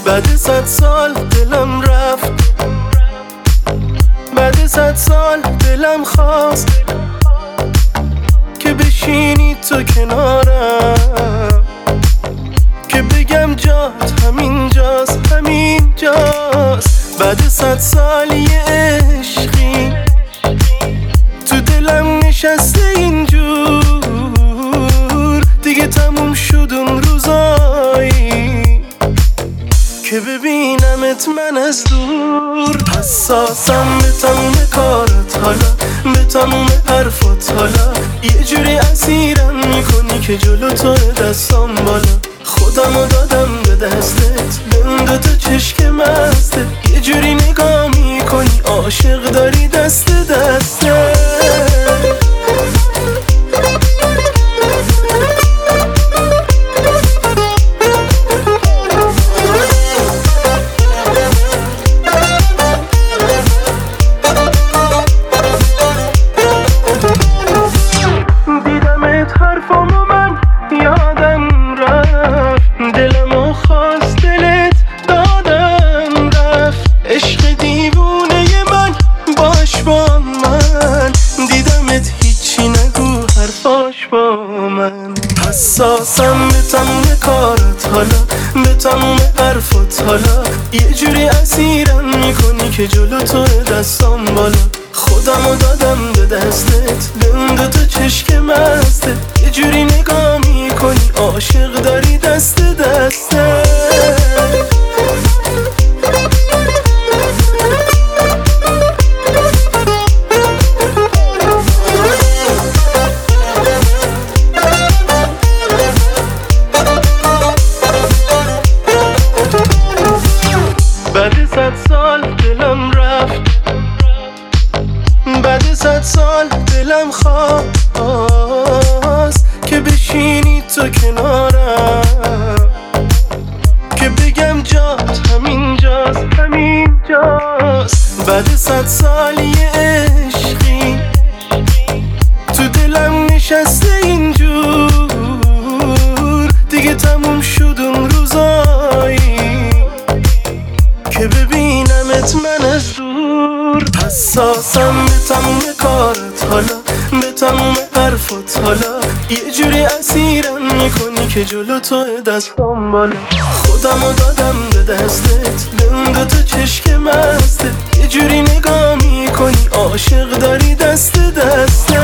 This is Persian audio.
بعد 100 سال دلم رفت، بعد 100 سال دلم خواست که بشینی تو کنارم، که بگم جات همینجاست همینجاست. بعد 100 سال یه عشقی تو دلم نشسته اینجور، دیگه تموم شد اون روزایی که ببینمت من از دور. حساسم به تموم کارت حالا، به تموم حرفات حالا، یه جوری اسیرم میکنی که جلو تو دستام بالا. خودمو دادم به دستت، به اون دوتا چشک مستت، یه جوری نگاه میکنی عاشق داری دست دسته. دیدمت حرفامو من یادم رفت، دلمو خواست دلت دادم رفت. عشق دیوونه من باش با من، دیدمت هیچی نگو حرفاش با من. حساسم به تموم کارت حالا، به تموم حرفات حالا، یه جوری اسیرم میکنی که جلو تو دستام بالا. خودمو دادم به دستت، به اون دوتا چشک مستت، یه جوری نگاه میکنی عاشق داری دست دسته. بعد 100 سال دلم رفت، بعد 100 سال دلم خواست که بشینی تو کنارم، که بگم جات همینجاست همینجاست. بعد 100 سال یه عشقی تو دلم نشسته اینجور، دیگه تموم شد اون روزایی که ببینمت من از دور. حساسم به تموم کارت حالا، به تموم حرفات حالا، یه جوری اسیرم میکنی که جلو تو دستام بالا. خودمو دادم به دستت، به اون دوتا چشک مستت، یه جوری نگاه میکنی عاشق داری دست دسته.